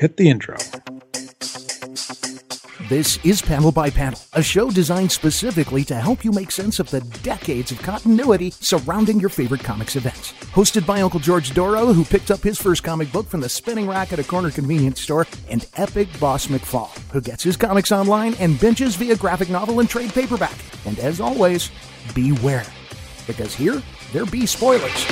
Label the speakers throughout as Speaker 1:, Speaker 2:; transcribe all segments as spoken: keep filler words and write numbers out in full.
Speaker 1: hit the intro.
Speaker 2: This is Panel by Panel, a show designed specifically to help you make sense of the decades of continuity surrounding your favorite comics events. Hosted by Uncle George Doro, who picked up his first comic book from the spinning rack at a corner convenience store, and Epic Boss McFall, who gets his comics online and binges via graphic novel and trade paperback. And as always, beware, because here there be spoilers.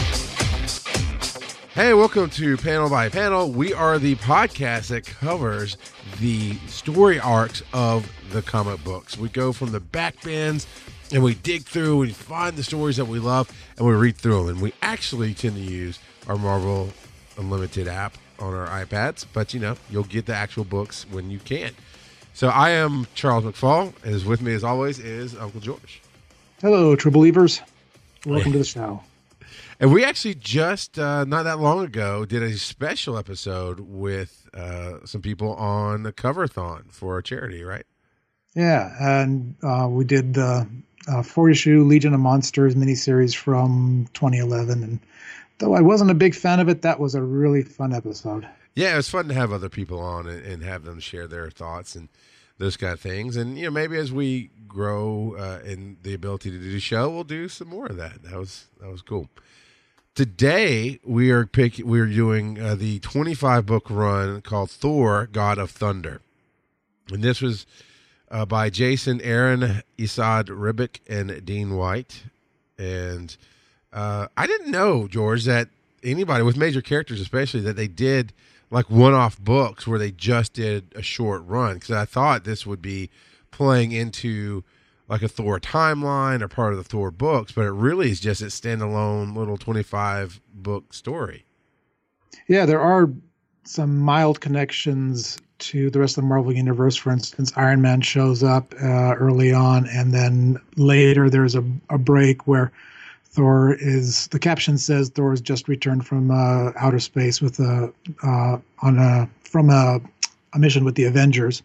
Speaker 3: Hey, welcome to Panel by Panel. We are the podcast that covers the story arcs of the comic books. We go from the back bins and we dig through and find the stories that we love and we read through them. And we actually tend to use our Marvel Unlimited app on our iPads, but you know, you'll get the actual books when you can. So I am Charles McFall, and is with me as always is Uncle George.
Speaker 1: Hello, true believers. Welcome to the show.
Speaker 3: And we actually just, uh, not that long ago, did a special episode with uh, some people on the Cover-a-thon for a charity, right?
Speaker 1: Yeah, and uh, we did the uh, four-issue Legion of Monsters miniseries from twenty eleven. And though I wasn't a big fan of it, that was a really fun episode.
Speaker 3: Yeah, it was fun to have other people on and, and have them share their thoughts and those kind of things. And, you know, maybe as we grow uh, in the ability to do the show, we'll do some more of that. That was that was cool. Today we are pick, we are doing uh, the twenty-five book run called Thor: God of Thunder, and this was uh, by Jason Aaron, Esad Ribic, and Dean White. And uh, I didn't know, George, that anybody with major characters, especially, that they did like one-off books where they just did a short run. Because I thought this would be playing into like a Thor timeline or part of the Thor books, but it really is just a standalone little twenty-five book story.
Speaker 1: Yeah, there are some mild connections to the rest of the Marvel Universe. For instance, Iron Man shows up uh, early on, and then later there's a, a break where Thor is, the caption says Thor has just returned from uh, outer space with a, uh, on a, from a, a mission with the Avengers.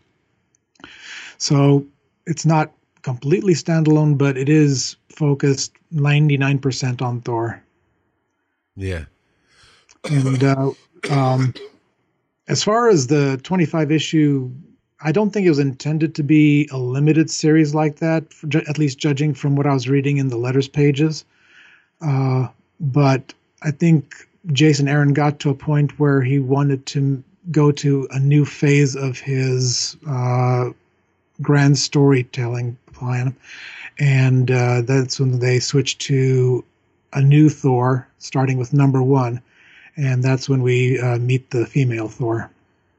Speaker 1: So it's not completely standalone, but it is focused ninety-nine percent on Thor.
Speaker 3: Yeah.
Speaker 1: And uh, um, as far as the twenty-five issue, I don't think it was intended to be a limited series like that, for ju- at least judging from what I was reading in the letters pages. Uh, but I think Jason Aaron got to a point where he wanted to go to a new phase of his uh, grand storytelling plan, and uh, that's when they switched to a new Thor, starting with number one, and that's when we uh, meet the female Thor.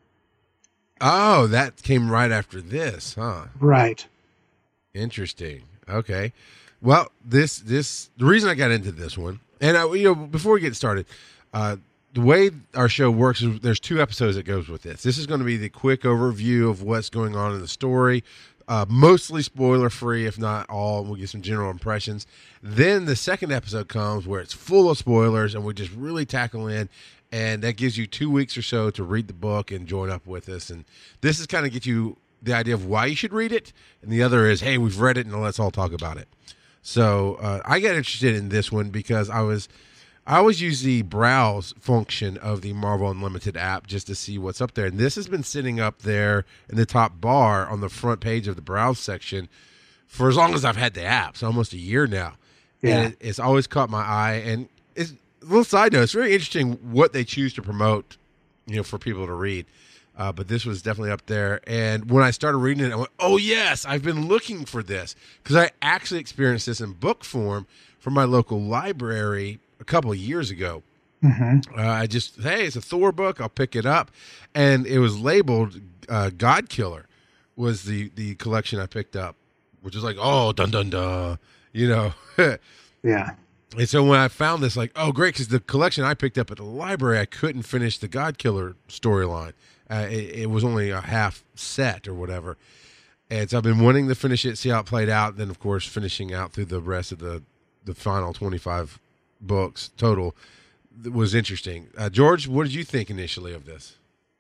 Speaker 3: Oh, that came right after this, huh?
Speaker 1: Right.
Speaker 3: Interesting. Okay. Well, this this the reason I got into this one, and I, you know, before we get started, uh, the way our show works is there's two episodes that goes with this. This is going to be the quick overview of what's going on in the story, uh, mostly spoiler free, if not all. We'll get some general impressions. Then the second episode comes where it's full of spoilers, and we just really tackle in, and that gives you two weeks or so to read the book and join up with us. And this is kind of get you the idea of why you should read it, and the other is, hey, we've read it, and let's all talk about it. So uh, I got interested in this one because I was. I always use the browse function of the Marvel Unlimited app just to see what's up there. And this has been sitting up there in the top bar on the front page of the browse section for as long as I've had the app. So almost a year now.
Speaker 1: Yeah.
Speaker 3: And it, it's always caught my eye. And it's a little side note. It's very interesting what they choose to promote, you know, for people to read. Uh, but this was definitely up there. And when I started reading it, I went, oh, yes, I've been looking for this. Because I actually experienced this in book form from my local library a couple of years ago.
Speaker 1: Mm-hmm.
Speaker 3: Uh, I just, hey, it's a Thor book. I'll pick it up. And it was labeled uh, God Killer was the, the collection I picked up, which is like, oh, dun, dun, dun, you know.
Speaker 1: Yeah.
Speaker 3: And so when I found this, like, oh, great, because the collection I picked up at the library, I couldn't finish the God Killer storyline. Uh, it, it was only a half set or whatever. And so I've been wanting to finish it, see how it played out. Then, of course, finishing out through the rest of the, the final twenty-five books total was interesting. Uh, George, what did you think initially of this?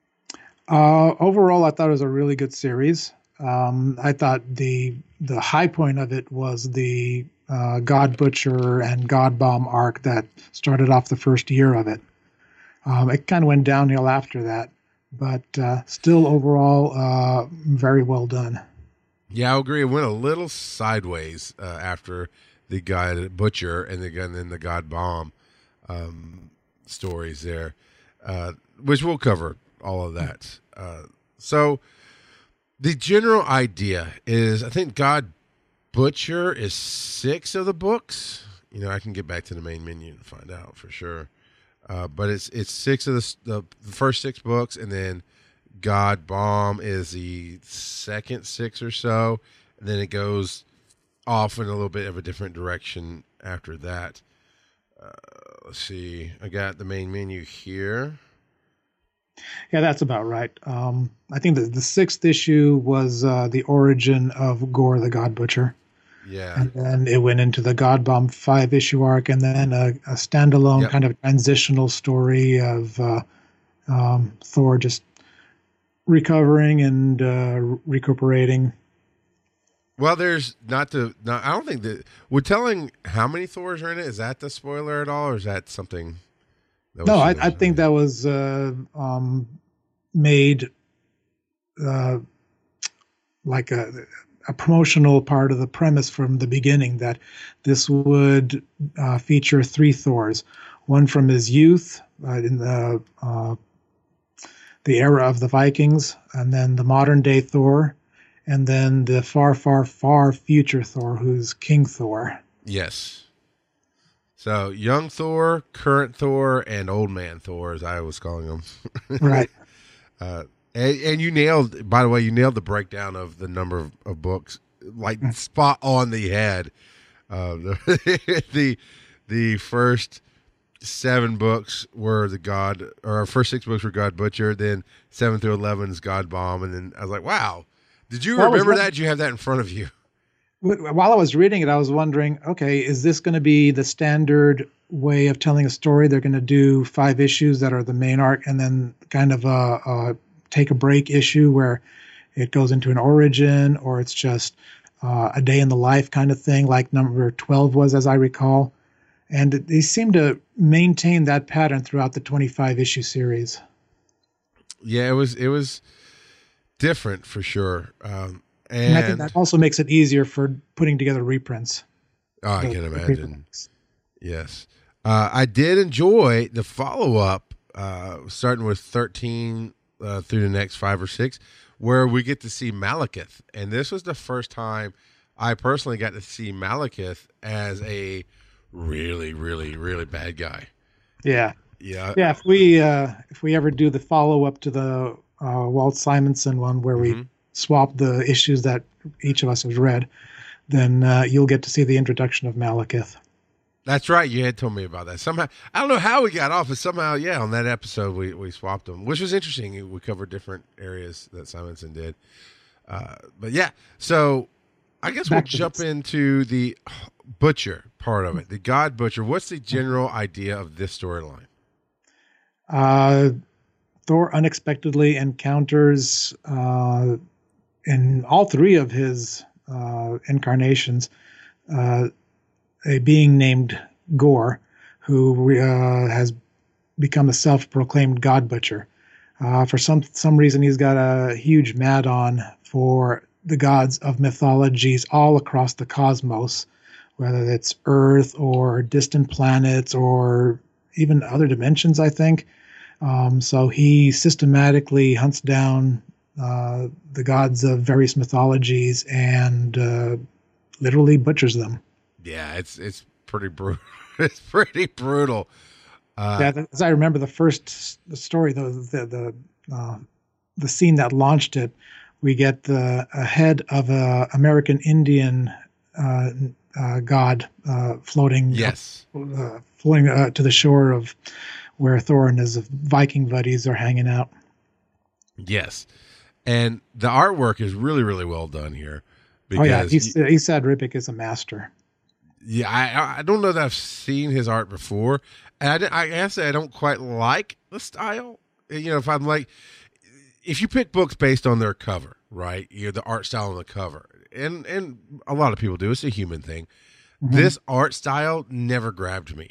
Speaker 1: Uh, overall, I thought it was a really good series. Um, I thought the the high point of it was the uh, God Butcher and God Bomb arc that started off the first year of it. Um, it kind of went downhill after that, but uh, still overall uh, very well done.
Speaker 3: Yeah, I agree. It went a little sideways uh, after the God Butcher and, the, and then the God Bomb um, stories there, uh, which we'll cover all of that. Uh, so the general idea is, I think God Butcher is six of the books. You know, I can get back to the main menu and find out for sure. Uh, but it's it's six of the, the the first six books, and then God Bomb is the second six or so, and then it goes off in a little bit of a different direction after that. Uh, let's see. I got the main menu here.
Speaker 1: Yeah, that's about right. Um, I think that the sixth issue was uh, the origin of Gore the God Butcher.
Speaker 3: Yeah.
Speaker 1: And then it went into the God Bomb five issue arc, and then a, a standalone
Speaker 3: yep.
Speaker 1: kind of transitional story of uh, um, Thor just recovering and uh, recuperating.
Speaker 3: Well, there's not to, not, I don't think that, we're telling how many Thors are in it. Is that the spoiler at all, or is that something? That
Speaker 1: no, I, I think that was uh, um, made uh, like a, a promotional part of the premise from the beginning, that this would uh, feature three Thors, one from his youth uh, in the uh, the era of the Vikings, and then the modern day Thor, and then the far, far, far future Thor, who's King Thor.
Speaker 3: Yes. So young Thor, current Thor, and old man Thor, as I was calling them.
Speaker 1: Right.
Speaker 3: Uh, and, and you nailed, by the way, you nailed the breakdown of the number of, of books, like spot on the head. Uh, the, the the first seven books were the God, or our first six books were God Butcher, then seven through eleven is God Bomb, and then I was like, wow. Did you
Speaker 1: well,
Speaker 3: remember that? Did you have that in front of you?
Speaker 1: While I was reading it, I was wondering, okay, is this going to be the standard way of telling a story? They're going to do five issues that are the main arc, and then kind of a, a take a break issue where it goes into an origin, or it's just uh, a day in the life kind of thing, like number twelve was, as I recall. And they seem to maintain that pattern throughout the twenty-five issue series.
Speaker 3: Yeah, it was it was different for sure. Um, and,
Speaker 1: and I think that also makes it easier for putting together reprints.
Speaker 3: Oh, I can imagine. Yes. Uh, I did enjoy the follow-up, uh, starting with thirteen uh, through the next five or six, where we get to see Malekith. And this was the first time I personally got to see Malekith as a really, really, really bad guy.
Speaker 1: Yeah.
Speaker 3: Yeah.
Speaker 1: Yeah. If we, uh, if we ever do the follow-up to the uh, Walt Simonson one where mm-hmm. we swap the issues that each of us has read, then uh, you'll get to see the introduction of Malekith.
Speaker 3: That's right. You had told me about that. Somehow, I don't know how we got off, but somehow, yeah, on that episode we, we swapped them, which was interesting. We covered different areas that Simonson did. Uh, but yeah, so I guess Back we'll jump this. into the Butcher part of it, the God Butcher. What's the general idea of this storyline?
Speaker 1: Uh, Thor unexpectedly encounters uh, in all three of his uh, incarnations uh, a being named Gore, who uh, has become a self-proclaimed God Butcher. Uh, for some some reason, he's got a huge mad-on for the gods of mythologies all across the cosmos, whether it's Earth or distant planets or even other dimensions, I think. Um, so he systematically hunts down uh, the gods of various mythologies and uh, literally butchers them.
Speaker 3: Yeah, it's it's pretty brutal. It's pretty brutal. Uh,
Speaker 1: yeah, as I remember the first the story, the the the, uh, the scene that launched it, we get the a head of a American Indian uh, uh, god uh, floating,
Speaker 3: yes,
Speaker 1: uh, floating uh, to the shore of where Thor and his Viking buddies are hanging out.
Speaker 3: Yes, and the artwork is really really well done here.
Speaker 1: Oh yeah, Esad Ribic is a master.
Speaker 3: Yeah, I I don't know that I've seen his art before, and I, I guess I don't quite like the style. You know, if I'm like, if you pick books based on their cover, right? You know, the art style on the cover, and and a lot of people do. It's a human thing. Mm-hmm. This art style never grabbed me,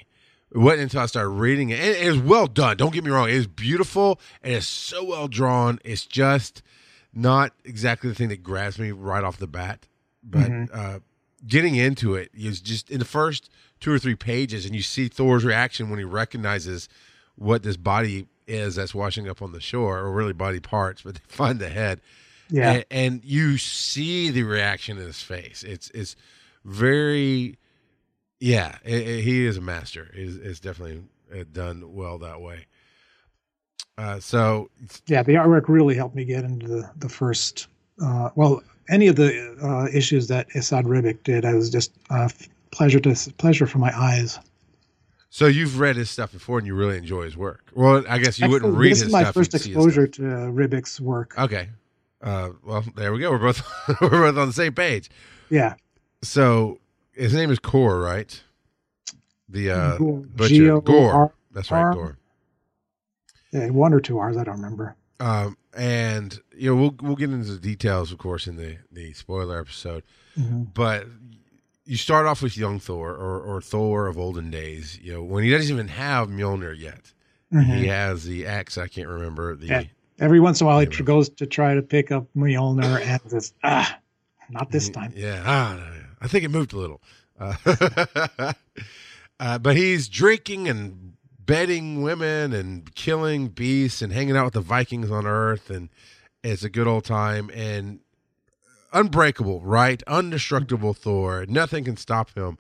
Speaker 3: It wasn't until I started reading it. And it was well done. Don't get me wrong. It is beautiful and it's so well drawn. It's just not exactly the thing that grabs me right off the bat. But mm-hmm. uh, getting into it is just in the first two or three pages, and you see Thor's reaction when he recognizes what this body is that's washing up on the shore, or really body parts, but they find the head.
Speaker 1: Yeah.
Speaker 3: And, and you see the reaction in his face. It's it's very, yeah, it, it, he is a master. It's, it's definitely done well that way. Uh, so.
Speaker 1: Yeah, the artwork really helped me get into the, the first, uh, well, any of the uh, issues that Esad Ribic did, I was just uh, pleasure to pleasure for my eyes.
Speaker 3: So you've read his stuff before, and you really enjoy his work. Well, I guess you Actually, wouldn't read his stuff.
Speaker 1: This is my first exposure to uh, Ribic's work.
Speaker 3: Okay. Uh, well, there we go. We're both we're both on the same page.
Speaker 1: Yeah.
Speaker 3: So his name is Core, right? The uh,
Speaker 1: Gore.
Speaker 3: butcher
Speaker 1: G O R-
Speaker 3: Gore. That's right, Gore.
Speaker 1: Yeah, one or two R's. I don't remember.
Speaker 3: Um, and you know, we'll we'll get into the details, of course, in the the spoiler episode. Mm-hmm. But you start off with young Thor, or or Thor of olden days. You know, when he doesn't even have Mjolnir yet. Mm-hmm. He has the axe. I can't remember the.
Speaker 1: Yeah. Every once in a while, he goes to try to pick up Mjolnir and says, ah, not this time.
Speaker 3: Yeah, ah, I think it moved a little. Uh, uh, but he's drinking and bedding women and killing beasts and hanging out with the Vikings on Earth. And it's a good old time. And unbreakable, right? Indestructible Thor. Nothing can stop him.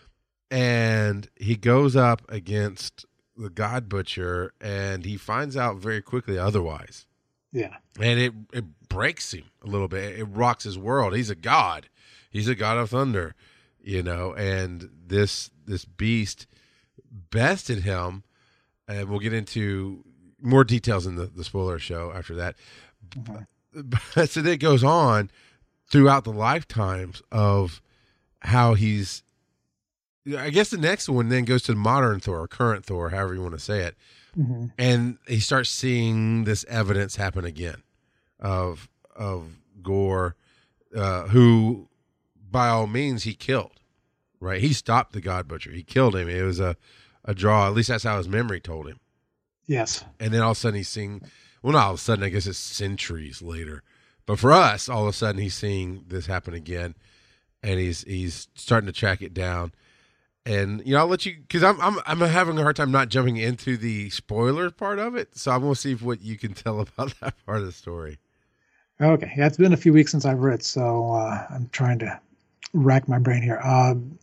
Speaker 3: And he goes up against the God Butcher, and he finds out very quickly otherwise.
Speaker 1: Yeah.
Speaker 3: And it, it breaks him a little bit. It rocks his world. He's a god. He's a god of thunder, you know, and this this beast bested him, and we'll get into more details in the, the spoiler show after that. Mm-hmm. But, so that goes on throughout the lifetimes of how he's, I guess the next one then goes to the modern Thor, or current Thor, however you want to say it. Mm-hmm. And he starts seeing this evidence happen again of of Gore, uh, who by all means he killed, right? He stopped the God Butcher. He killed him. It was a, a draw. At least that's how his memory told him.
Speaker 1: Yes.
Speaker 3: And then all of a sudden he's seeing, well, not all of a sudden, I guess it's centuries later. But for us, all of a sudden he's seeing this happen again, and he's he's starting to track it down. And you know, I'll let you, because I'm I'm I'm having a hard time not jumping into the spoiler part of it. So I'm gonna see if what you can tell about that part of the story.
Speaker 1: Okay, yeah, it's been a few weeks since I've read, so uh, I'm trying to rack my brain here. Um,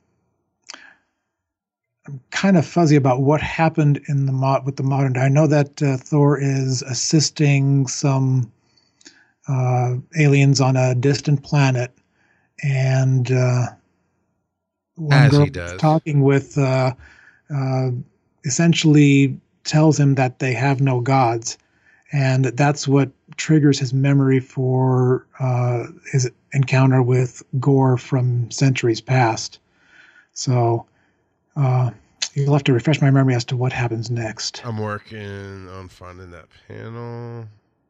Speaker 1: I'm kind of fuzzy about what happened in the mod with the modern day. I know that uh, Thor is assisting some uh, aliens on a distant planet, and uh, one
Speaker 3: As
Speaker 1: girl
Speaker 3: he does.
Speaker 1: talking with uh, uh, essentially tells him that they have no gods, and that's what triggers his memory for uh, his encounter with Gore from centuries past. So uh, you'll have to refresh my memory as to what happens next.
Speaker 3: I'm working on finding that panel.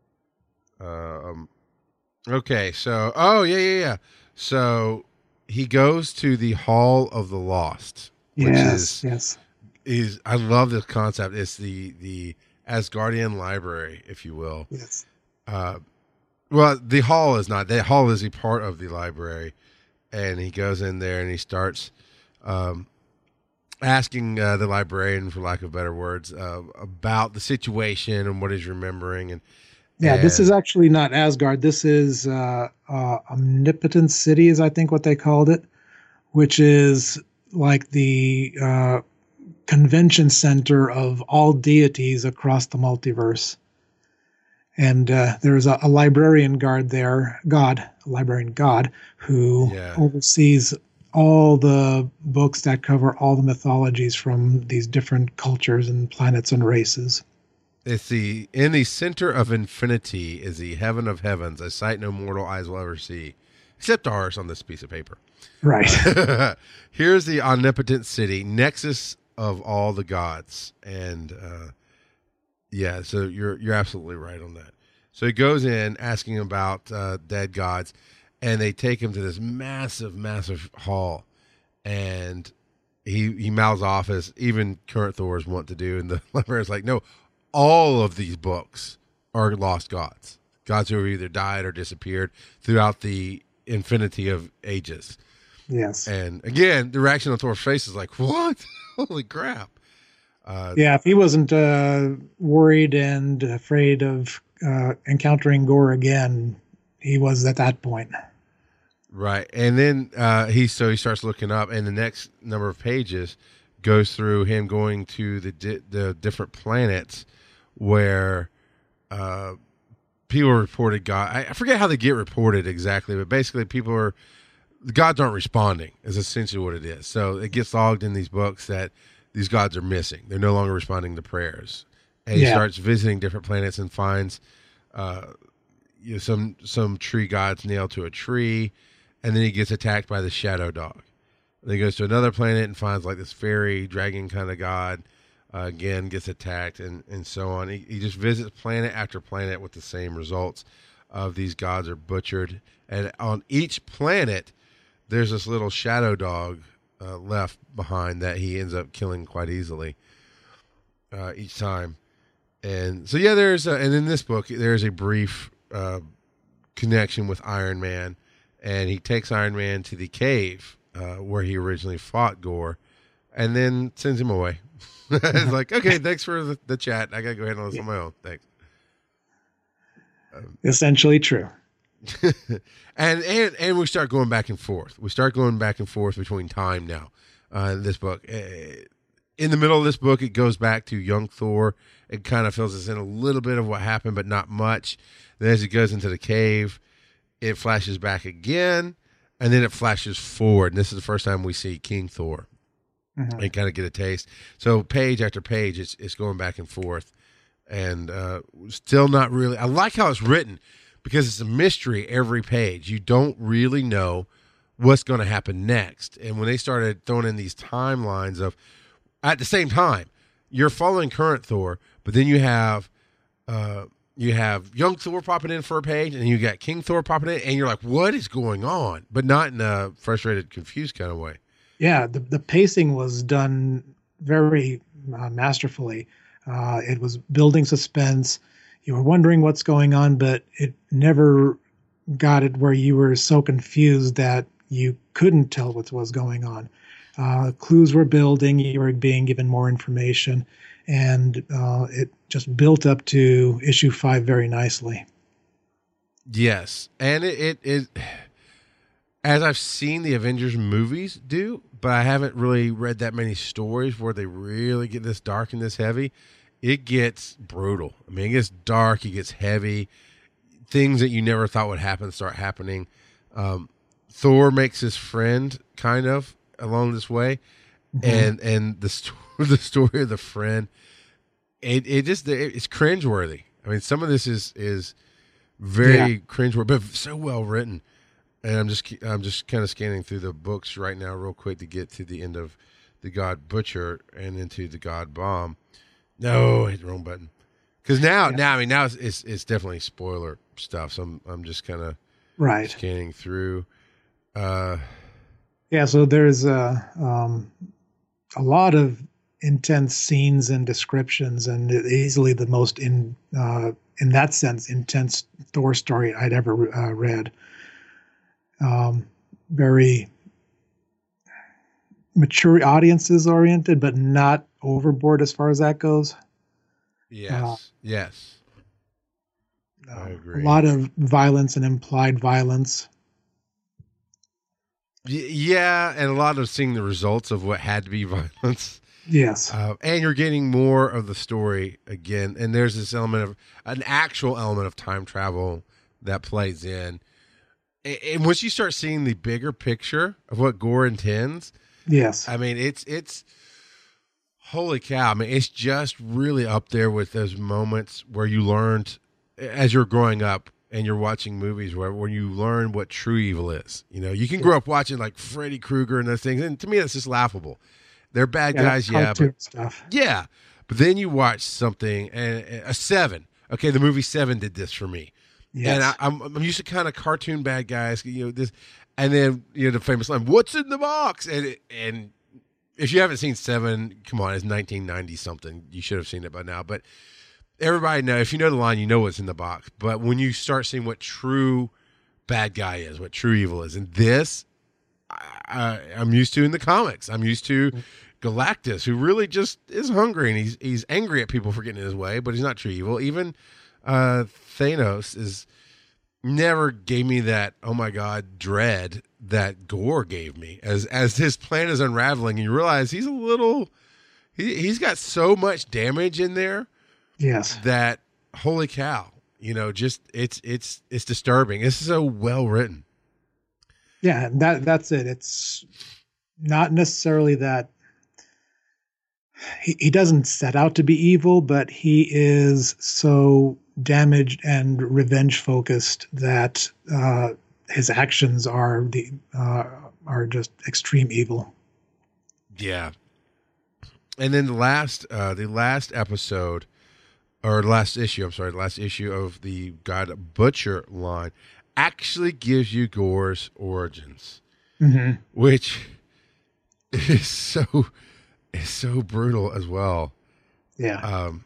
Speaker 3: Uh, um, okay, so oh yeah, yeah, yeah. So he goes to the Hall of the Lost, which
Speaker 1: yes,
Speaker 3: is
Speaker 1: yes.
Speaker 3: is I love this concept. It's the the Asgardian library, if you will.
Speaker 1: Yes.
Speaker 3: Uh, well, the hall is not. The hall is a part of the library, and he goes in there and he starts um, asking uh, the librarian, for lack of better words, uh, about the situation and what he's remembering. And
Speaker 1: yeah,
Speaker 3: and,
Speaker 1: this is actually not Asgard. This is uh, uh, Omnipotent City, is I think what they called it, which is like the uh, convention center of all deities across the multiverse. And uh, there's a, a librarian guard there, God, a librarian God, who
Speaker 3: Yeah.
Speaker 1: oversees all the books that cover all the mythologies from these different cultures and planets and races.
Speaker 3: It's the in the center of infinity is the heaven of heavens, a sight no mortal eyes will ever see, except ours on this piece of paper.
Speaker 1: Right.
Speaker 3: Here's the omnipotent city, nexus of all the gods, and uh, yeah, so you're you're absolutely right on that. So he goes in asking about uh, dead gods, and they take him to this massive, massive hall, and he he mouths off as even current Thors want to do, and the librarian's like, no, all of these books are lost gods, gods who have either died or disappeared throughout the infinity of ages.
Speaker 1: Yes.
Speaker 3: And again, the reaction on Thor's face is like, what? Holy crap. Uh,
Speaker 1: yeah, if he wasn't uh, worried and afraid of uh, encountering Gore again, he was at that point.
Speaker 3: Right. And then uh, he so he starts looking up, and the next number of pages goes through him going to the di- the different planets where uh, people reported God. I, I forget how they get reported exactly, but basically people are, the gods aren't responding is essentially what it is. So it gets logged in these books that these gods are missing. They're no longer responding to prayers. And he
Speaker 1: Yeah.
Speaker 3: starts visiting different planets and finds uh, you know, some some tree gods nailed to a tree, and then he gets attacked by the shadow dog. Then he goes to another planet and finds like this fairy dragon kind of god. Uh, again, gets attacked and, and so on. He, he just visits planet after planet with the same results of these gods are butchered. And on each planet, there's this little shadow dog uh, left behind that he ends up killing quite easily uh, each time. And so, yeah, there's a, and in this book, there's a brief uh, connection with Iron Man, and he takes Iron Man to the cave uh, where he originally fought Gore, and then sends him away. It's like, okay, thanks for the, the chat. I gotta go ahead and handle this on my own. Thanks. Um,
Speaker 1: Essentially true.
Speaker 3: and and and we start going back and forth. We start going back and forth between time now. Uh, in this book, uh, in the middle of this book, it goes back to young Thor. It kind of fills us in a little bit of what happened, but not much. Then as it goes into the cave, it flashes back again, and then it flashes forward. And this is the first time we see King Thor.
Speaker 1: Mhm.
Speaker 3: And kind of get a taste. So page after page, it's it's going back and forth, and uh, still not really. I like how it's written because it's a mystery every page. You don't really know what's going to happen next. And when they started throwing in these timelines of at the same time, you're following current Thor, but then you have uh, you have young Thor popping in for a page, and you got King Thor popping in, and you're like, what is going on? But not in a frustrated, confused kind of way.
Speaker 1: Yeah, the, the pacing was done very uh, masterfully. Uh, it was building suspense. You were wondering what's going on, but it never got it where you were so confused that you couldn't tell what was going on. Uh, clues were building. You were being given more information, and uh, it just built up to issue five very nicely.
Speaker 3: Yes, and it, it, it as I've seen the Avengers movies do, but I haven't really read that many stories where they really get this dark and this heavy. It gets brutal. I mean, it gets dark, it gets heavy. Things that you never thought would happen start happening. Um, Thor makes his friend kind of along this way, mm-hmm. and and the story, the story of the friend, it it just it's cringeworthy. I mean, some of this is is very yeah. cringeworthy, but so well written. And I'm just I'm just kind of scanning through the books right now real quick to get to the end of the God Butcher and into the God Bomb. No, I hit the wrong button. Because now, yeah. now I mean, now it's, it's it's definitely spoiler stuff. So I'm I'm just kind of
Speaker 1: right
Speaker 3: scanning through. Uh,
Speaker 1: yeah, so there's a um, a lot of intense scenes and descriptions, and easily the most in uh, in that sense intense Thor story I'd ever uh, read. Um, very mature audiences oriented, but not overboard as far as that goes.
Speaker 3: Yes.
Speaker 1: Uh,
Speaker 3: yes.
Speaker 1: Uh,
Speaker 3: I agree.
Speaker 1: A lot of violence and implied violence.
Speaker 3: Y- yeah. And a lot of seeing the results of what had to be violence.
Speaker 1: Yes.
Speaker 3: Uh, and you're getting more of the story again. And there's this element of an actual element of time travel that plays in. And once you start seeing the bigger picture of what Gore intends,
Speaker 1: yes,
Speaker 3: I mean, it's, it's, holy cow. I mean, it's just really up there with those moments where you learned as you're growing up and you're watching movies where, where you learn what true evil is. You know, you can grow up watching like Freddy Krueger and those things. And to me, that's just laughable. They're bad yeah, guys. Yeah. But
Speaker 1: stuff.
Speaker 3: Yeah. But then you watch something and a Seven. Okay. The movie Seven did this for me. Yes. And I, I'm I'm used to kind of cartoon bad guys, you know, this, and then, you know, the famous line, "What's in the box?" And and if you haven't seen Seven, come on, it's nineteen ninety something. You should have seen it by now. But everybody know, if you know the line, you know what's in the box. But when you start seeing what true bad guy is, what true evil is, and this, I, I'm used to in the comics. I'm used to Galactus, who really just is hungry, and he's he's angry at people for getting in his way, but he's not true evil. Even uh, Thanos is never gave me that, oh my God, dread that Gore gave me. As as his plan is unraveling, and you realize he's a little, he, he's got so much damage in there.
Speaker 1: Yes.
Speaker 3: That, holy cow, you know, just, it's, it's, it's disturbing. It's so well written.
Speaker 1: Yeah, that that's it. It's not necessarily that he, he doesn't set out to be evil, but he is so damaged and revenge focused that uh, his actions are the uh, are just extreme evil.
Speaker 3: Yeah. And then the last uh, the last episode, or last issue, I'm sorry, the last issue of the God Butcher line actually gives you Gore's origins,
Speaker 1: mm-hmm.
Speaker 3: which is so is so brutal as well.
Speaker 1: Yeah.
Speaker 3: Um.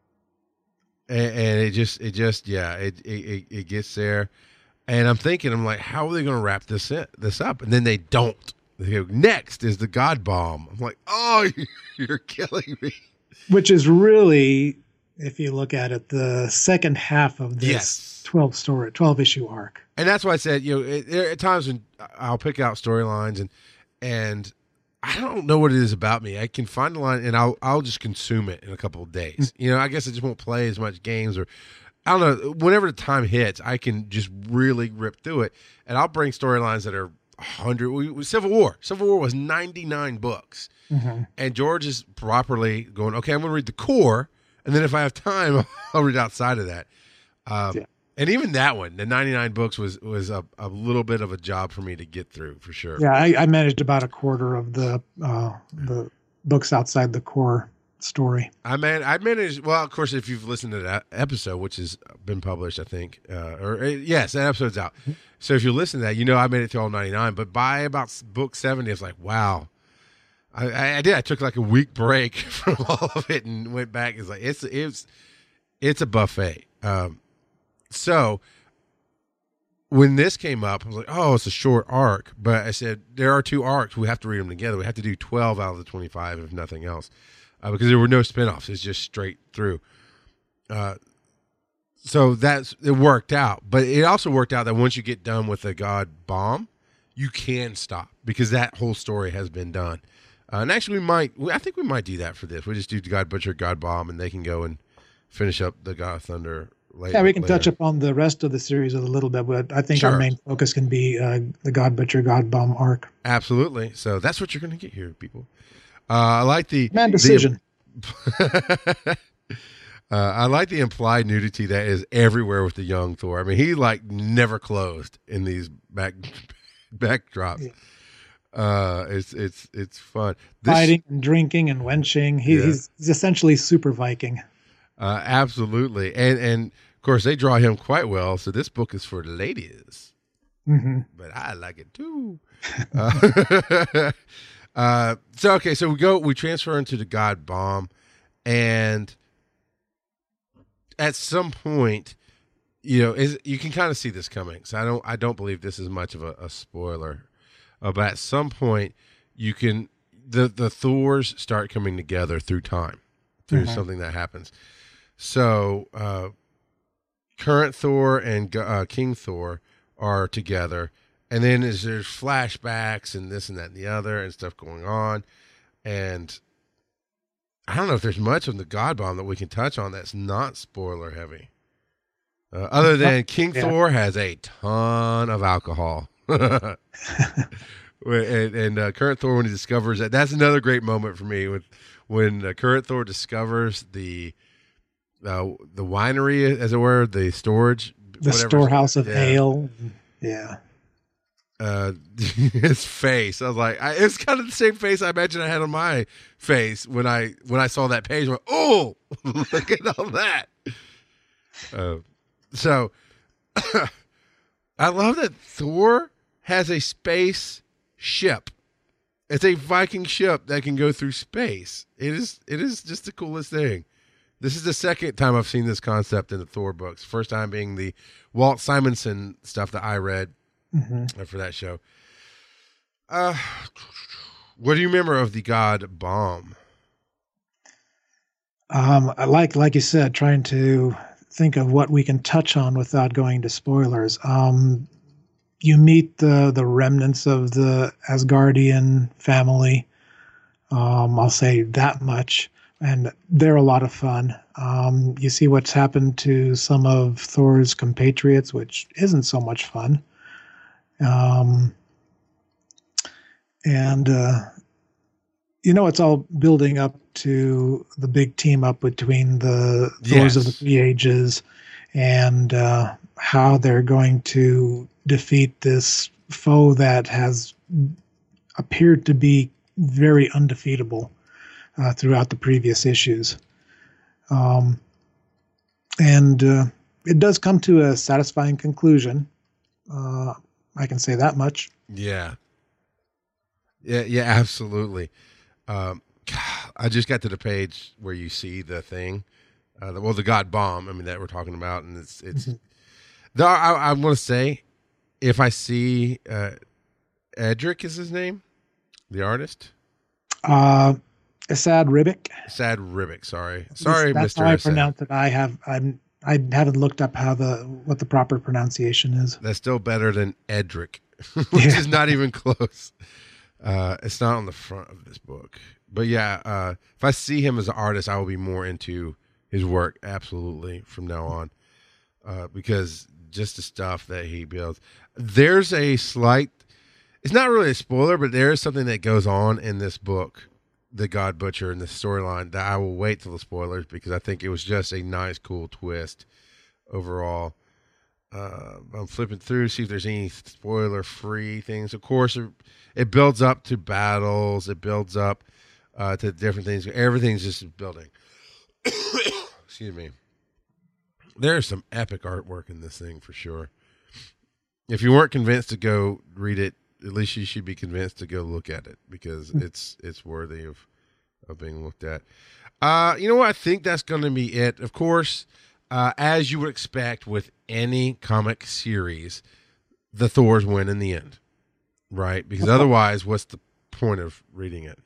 Speaker 3: And, and it just, it just, yeah, it, it it gets there, and I'm thinking, I'm like, how are they going to wrap this in, this up? And then they don't. They go, next is the God Bomb. I'm like, oh, you're killing me.
Speaker 1: Which is really, if you look at it, the second half of this
Speaker 3: yes.
Speaker 1: twelve story, twelve issue arc.
Speaker 3: And that's why I said, you know, it, there are times when I'll pick out storylines, and and I don't know what it is about me. I can find a line and I'll I'll just consume it in a couple of days. Mm-hmm. You know, I guess I just won't play as much games, or I don't know. Whenever the time hits, I can just really rip through it, and I'll bring storylines that are a hundred. We, Civil War. Civil War was ninety-nine books, mm-hmm. and George is properly going, okay, I'm going to read the core, and then if I have time, I'll read outside of that. Um, yeah. And even that one, the ninety-nine books, was was a, a little bit of a job for me to get through, for sure.
Speaker 1: Yeah, I, I managed about a quarter of the uh, the books outside the core story.
Speaker 3: I man, I managed. Well, of course, if you've listened to that episode, which has been published, I think, uh, or uh, yes, that episode's out. Mm-hmm. So if you listen to that, you know I made it to all ninety-nine. But by about book seventy, it's like, wow, I, I did. I took like a week break from all of it and went back. It's like it's it's it's a buffet. Um, So when this came up, I was like, oh, it's a short arc. But I said, there are two arcs. We have to read them together. We have to do twelve out of the twenty-five, if nothing else, uh, because there were no spinoffs. It's just straight through. Uh, so that's, it worked out. But it also worked out that once you get done with the God Bomb, you can stop, because that whole story has been done. Uh, and actually, we might, I think we might do that for this. We just do God Butcher, God Bomb, and they can go and finish up the God Thunder. Later,
Speaker 1: yeah, we can
Speaker 3: later.
Speaker 1: touch upon the rest of the series a little bit, but I think
Speaker 3: sure.
Speaker 1: our main focus can be uh, the God Butcher, God Bomb arc.
Speaker 3: Absolutely. So that's what you're going to get here, people. Uh, I like the
Speaker 1: man decision.
Speaker 3: The, uh, I like the implied nudity that is everywhere with the young Thor. I mean, he like never closed in these back backdrops. Yeah. Uh, it's it's it's fun.
Speaker 1: This, Fighting and drinking and wenching. He, yeah. he's, he's essentially super Viking.
Speaker 3: Uh, absolutely. And, and of course they draw him quite well. So this book is for the ladies, mm-hmm. but I like it too. uh, uh, so, okay. So we go, we transfer into the God Bomb, and at some point, you know, is, you can kind of see this coming. So I don't, I don't believe this is much of a, a spoiler, uh, but at some point you can, the, the Thors start coming together through time, through mm-hmm. something that happens. So, uh, current Thor and uh, King Thor are together, and then is there's flashbacks and this and that and the other and stuff going on, and I don't know if there's much of the God Bomb that we can touch on that's not spoiler heavy, uh, other than King yeah. Thor has a ton of alcohol, and, and uh, current Thor, when he discovers that, that's another great moment for me when when uh, current Thor discovers the Uh, the winery, as it were, the storage,
Speaker 1: the storehouse of yeah. ale. Yeah.
Speaker 3: Uh, his face. I was like, I, it's kind of the same face I imagine I had on my face when I when I saw that page. I went, oh, look at all that. Uh, so, I love that Thor has a space ship It's a Viking ship that can go through space. It is it is just the coolest thing. This is the second time I've seen this concept in the Thor books. First time being the Walt Simonson stuff that I read mm-hmm. for that show. Uh, what do you remember of the god Bomb?
Speaker 1: Um, I like like you said, trying to think of what we can touch on without going to spoilers. Um, you meet the the remnants of the Asgardian family. Um, I'll say that much. And they're a lot of fun. Um, you see what's happened to some of Thor's compatriots, which isn't so much fun. Um, and, uh, you know, it's all building up to the big team up between the Thors yes. of the Three Ages and uh, how they're going to defeat this foe that has appeared to be very undefeatable. Uh, throughout the previous issues. Um, and uh, it does come to a satisfying conclusion. Uh, I can say that much.
Speaker 3: Yeah. Yeah, yeah, absolutely. Um, I just got to the page where you see the thing. Uh, the, well, the god Bomb, I mean, that we're talking about. And it's, it's, mm-hmm. though I, I want to say, if I see uh, Edric is his name, the artist.
Speaker 1: Uh, Esad Ribic.
Speaker 3: Esad Ribic. Sorry, sorry,
Speaker 1: that's
Speaker 3: Mister
Speaker 1: how I
Speaker 3: Esad.
Speaker 1: pronounce it. I have. I'm. I haven't looked up how the what the proper pronunciation is.
Speaker 3: That's still better than Edric, which yeah. is not even close. Uh, it's not on the front of this book, but yeah. Uh, if I see him as an artist, I will be more into his work. Absolutely, from now on, uh, because just the stuff that he builds. There's a slight. It's not really a spoiler, but there is something that goes on in this book. The God Butcher and the storyline that I will wait till the spoilers because I think it was just a nice, cool twist overall. Uh, I'm flipping through to see if there's any spoiler-free things. Of course, it, it builds up to battles. It builds up uh, to different things. Everything's just building. Excuse me. There's some epic artwork in this thing for sure. If you weren't convinced to go read it, at least you should be convinced to go look at it because it's it's worthy of of being looked at. Uh, you know what? I think that's going to be it. Of course, uh, as you would expect with any comic series, the Thors win in the end, right? Because otherwise, what's the point of reading it?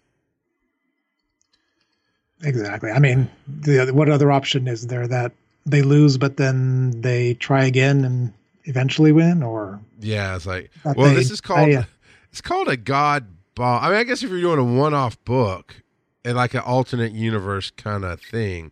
Speaker 1: Exactly. I mean, the what other option is there that they lose, but then they try again and eventually win, or
Speaker 3: yeah, it's like well, they, this is called I, uh, it's called a God Bomb. I mean, I guess if you're doing a one-off book and like an alternate universe kind of thing,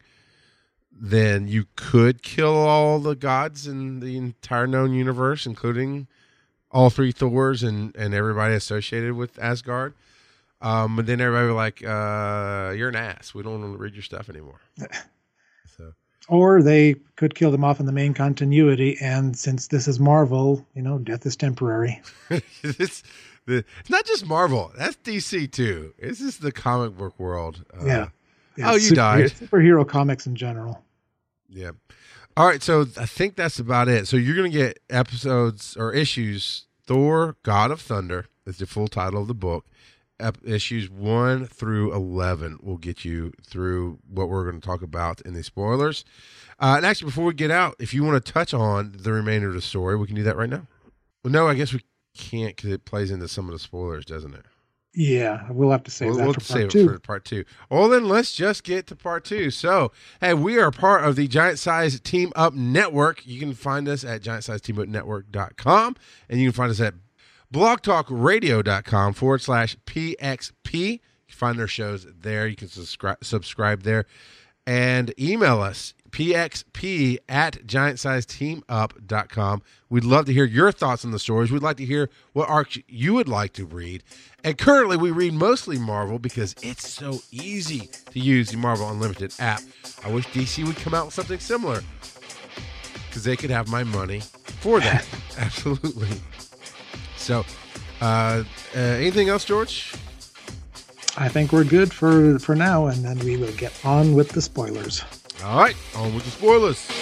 Speaker 3: then you could kill all the gods in the entire known universe, including all three Thors and and everybody associated with Asgard. Um, and then everybody was like, uh, "You're an ass. We don't want to read your stuff anymore." So.
Speaker 1: Or they could kill them off in the main continuity, and since this is Marvel, you know, death is temporary.
Speaker 3: it's, the, it's not just Marvel. That's D C, too. This is the comic book world. Uh,
Speaker 1: yeah. yeah.
Speaker 3: Oh, you
Speaker 1: super,
Speaker 3: died.
Speaker 1: Superhero comics in general.
Speaker 3: Yeah. All right, so I think that's about it. So you're going to get episodes or issues, Thor, God of Thunder is the full title of the book. Issues one through eleven will get you through what we're going to talk about in the spoilers. Uh, and actually, before we get out, if you want to touch on the remainder of the story, we can do that right now. Well, no, I guess we can't because it plays into some of the spoilers, doesn't it?
Speaker 1: Yeah, we'll have to save
Speaker 3: we'll,
Speaker 1: that
Speaker 3: we'll
Speaker 1: for
Speaker 3: save
Speaker 1: part two.
Speaker 3: it for part two. Well, then let's just get to part two. So, hey, we are part of the Giant Size Team Up Network. You can find us at giant size team up network dot com, and you can find us at blogtalkradio.com forward slash PXP. You can find their shows there. You can subscribe subscribe there. And email us, pxp at giant size team up dot com. We'd love to hear your thoughts on the stories. We'd like to hear what arcs you would like to read. And currently, we read mostly Marvel because it's so easy to use the Marvel Unlimited app. I wish D C would come out with something similar because they could have my money for that. Absolutely. So, uh, uh, anything else, George?
Speaker 1: I think we're good for, for now, and then we will get on with the spoilers.
Speaker 3: All right, on with the spoilers.